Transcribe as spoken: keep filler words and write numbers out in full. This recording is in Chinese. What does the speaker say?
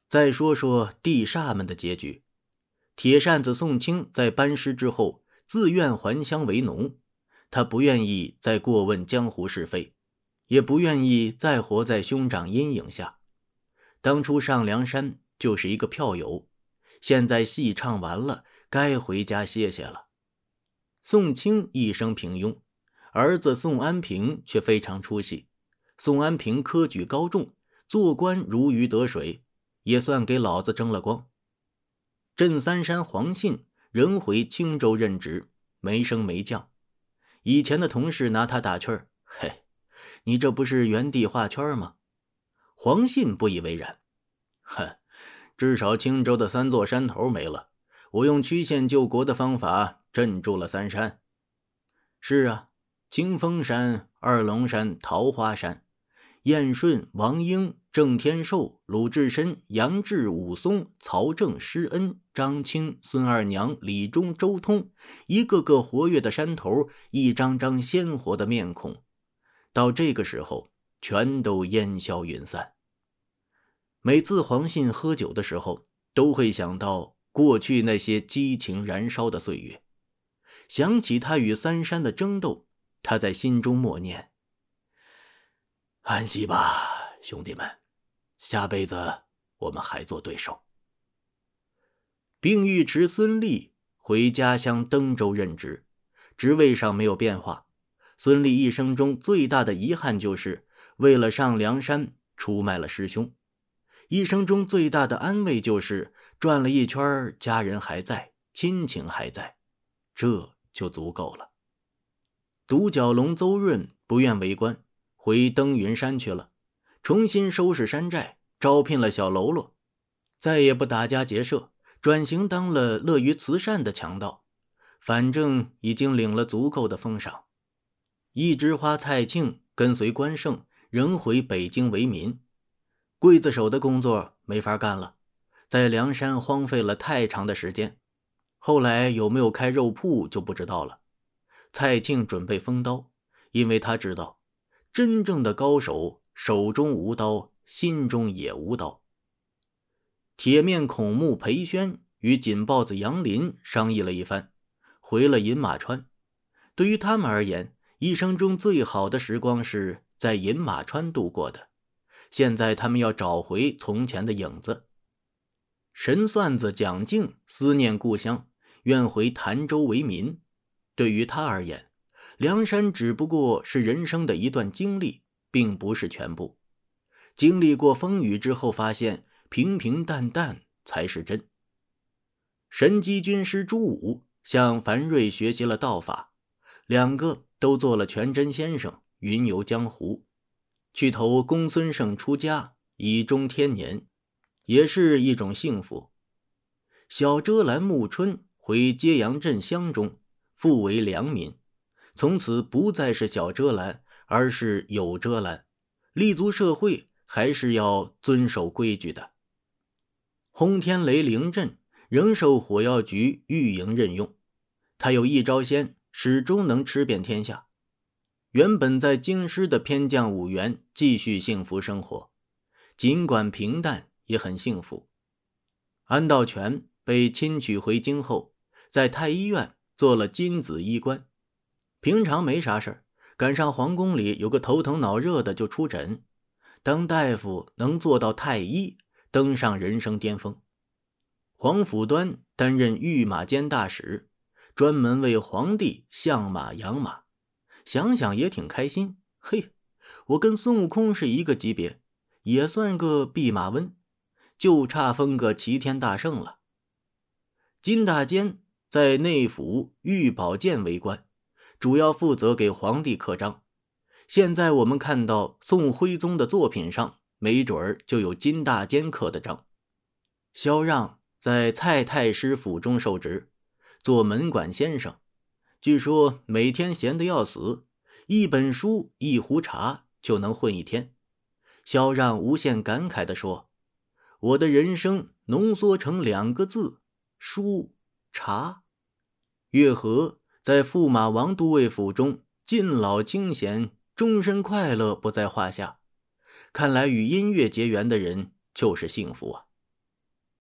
再说说地煞们的结局。铁扇子宋清在班师之后自愿还乡为农，他不愿意再过问江湖是非，也不愿意再活在兄长阴影下。当初上梁山就是一个票友，现在戏唱完了，该回家歇歇了。宋清一生平庸，儿子宋安平却非常出息。宋安平科举高中，做官如鱼得水，也算给老子争了光。镇三山黄信仍回青州任职，没升没降。以前的同事拿他打趣儿：嘿，你这不是原地画圈吗？黄信不以为然：哼，至少青州的三座山头没了，我用曲线救国的方法镇住了三山。是啊，清风山、二龙山、桃花山，燕顺、王英、郑天寿、鲁智深、杨志、武松、曹正、施恩、张清、孙二娘、李忠、周通，一个个活跃的山头，一张张鲜活的面孔，到这个时候全都烟消云散。每次黄信喝酒的时候，都会想到过去那些激情燃烧的岁月，想起他与三山的争斗，他在心中默念：安息吧，兄弟们，下辈子我们还做对手。并尉迟孙立回家乡登州任职，职位上没有变化。孙立一生中最大的遗憾就是为了上梁山出卖了师兄，一生中最大的安慰就是转了一圈，家人还在，亲情还在，这就足够了。独角龙邹润不愿为官，回登云山去了，重新收拾山寨，招聘了小喽啰，再也不打家劫舍，转型当了乐于慈善的强盗，反正已经领了足够的封赏。一枝花蔡庆跟随关胜仍回北京为民，刽子手的工作没法干了，在梁山荒废了太长的时间，后来有没有开肉铺就不知道了。蔡庆准备封刀，因为他知道真正的高手手中无刀，心中也无刀。铁面孔目裴宣与锦豹子杨林商议了一番，回了饮马川。对于他们而言，一生中最好的时光是在饮马川度过的，现在他们要找回从前的影子。神算子蒋敬思念故乡，愿回潭州为民。对于他而言，梁山只不过是人生的一段经历，并不是全部。经历过风雨之后，发现平平淡淡才是真。神机军师朱武向樊瑞学习了道法，两个都做了全真先生，云游江湖。去投公孙胜出家，以终天年，也是一种幸福。小遮拦暮春回揭阳镇乡中，复为良民，从此不再是小遮拦，而是有遮拦，立足社会还是要遵守规矩的。轰天雷凌阵仍受火药局御营任用，他有一招鲜，始终能吃遍天下。原本在京师的偏将武元继续幸福生活，尽管平淡也很幸福。安道全被亲娶回京后，在太医院做了金子医官，平常没啥事儿，赶上皇宫里有个头疼脑热的就出诊，当大夫能做到太医，登上人生巅峰。黄甫端担任御马监大使，专门为皇帝相马养马，想想也挺开心。嘿，我跟孙悟空是一个级别，也算个弼马温，就差封个齐天大圣了。金大坚在内府御宝监为官，主要负责给皇帝刻章。现在我们看到宋徽宗的作品上，没准儿就有金大坚刻的章。萧让在蔡太师府中受职，做门管先生，据说每天闲得要死，一本书一壶茶就能混一天。萧让无限感慨地说，我的人生浓缩成两个字，书茶。月和在驸马王都尉府中尽老清闲，终身快乐不在话下。看来与音乐结缘的人就是幸福啊。